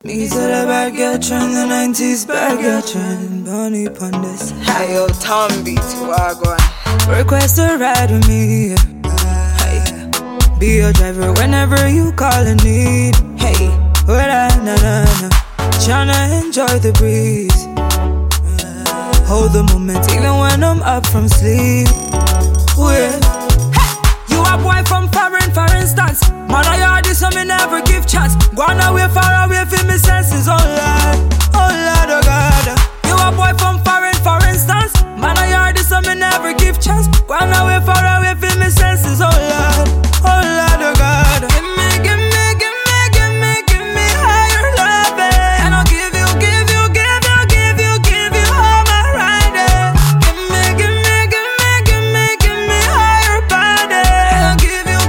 Me to the bad girl trend, the 90s bad girl trend. Bunny pon this. Hey yo, Tom beat Wagwan. Request to ride with me. Hey, be your driver whenever you call and need. Hey, na. Tryna enjoy the breeze. Hold the moment even when I'm up from sleep. Hey, you a boy from foreign, for instance. Man, I heard this, so me never give chance. Gone away, far away, feel me senses, oh Lord, oh God. You a boy from foreign, for instance. Man, I heard this, so me never give chance. Gone away, far away, feel me senses, oh Lord, oh God. Give me higher loving, and I'll give you all my riding. Give me higher body, and I'll give you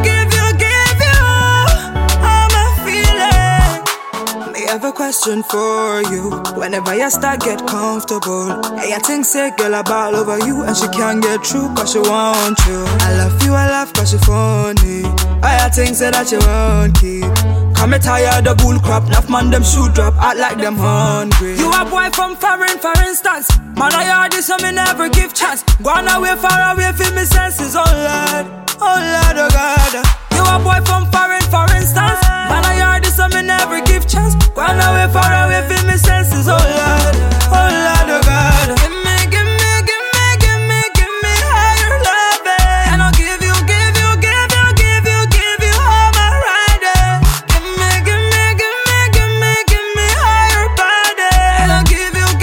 all my feeling. Me have a question for you. Whenever you start get comfortable, hey, I think say girl I ball over you and she can't get through cause she want you. I love you, I laugh cause she funny. I think say that you won't keep. Come me tired of bull crap, enough man them shoot drop, act like them hungry. You a boy from foreign, for instance. Man I heard this so me never give chance. Gone away, far away, feel me senses, oh Lord, oh God. You a boy from foreign, for instance. Man I heard this so me never give chance. Gone away, far away, feel me senses, oh Lord, oh God. Give me higher loving, and I'll give you all my riding. Give me higher body, and I'll give you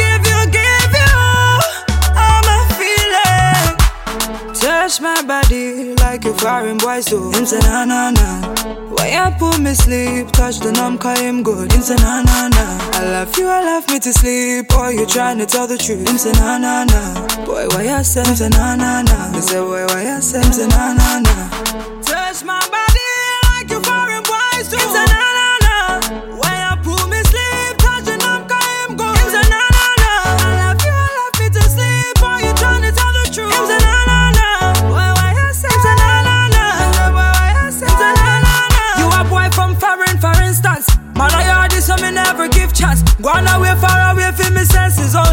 all my feeling. Touch my body like a foreign boy do. Him say na. Why you put me sleep? Touch the numb, call him good. Him say na. I love me to sleep. Boy, you trying to tell the truth. Him say na. Boy, why you say? Him say na. He say, boy, why you say? Him say na. Touch my body like you foreign boys do. Him say na. Why you put me sleep? Touch the numb, call him good. Him say na. I love me to sleep. Boy, you trying to tell the truth. Him say na. Boy, why you say? Him say na. Boy, why you say? Him say na. You a boy from foreign, for instance. Man, I heard this, so me never give chance. Gone away, far away, feel me senses, oh